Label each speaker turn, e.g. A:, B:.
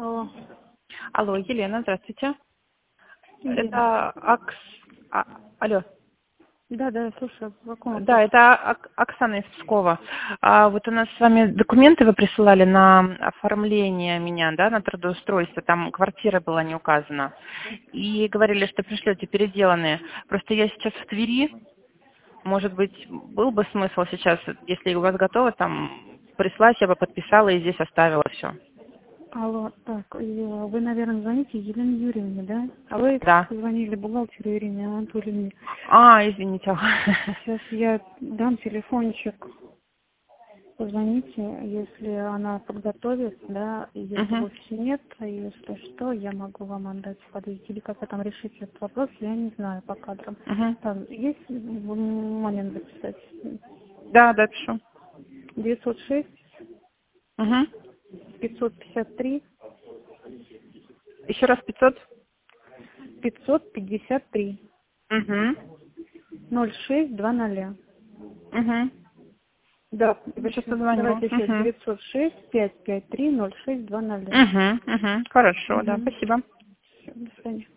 A: Алло.
B: Алло, Елена, здравствуйте.
A: Елена.
B: Это Алло.
A: Да, я слушаю. По какому вопросу?
B: Да, это Оксана из Пскова. Вот у нас с вами документы вы присылали на оформление меня, да, на трудоустройство. Там квартира была не указана. И говорили, что пришлете переделанные. Просто я сейчас в Твери. Может быть, был бы смысл сейчас, если у вас готово, там прислать, я бы подписала и здесь оставила все.
A: Алло, так, вы, наверное, звоните Елене Юрьевне, да? А вы
B: Да.
A: звонили бухгалтеру Ирине Анатольевне.
B: Извините.
A: Сейчас я дам телефончик. Позвоните, если она подготовит, да, ее в
B: Мгм.
A: офисе нет, а если что, я могу вам отдать в подъезд. Или как вы там решите этот вопрос, я не знаю по кадрам.
B: Мгм.
A: Там есть момент записать?
B: Да, пишу.
A: 906
B: Угу.
A: 553
B: Еще раз 500.
A: 553
B: Угу.
A: 0620.
B: Угу.
A: Да,
B: Сейчас позвоню.
A: давайте еще
B: Угу.
A: 906 553 0620.
B: Угу. Угу. Хорошо, да,
A: Угу.
B: спасибо.
A: Все, до свидания.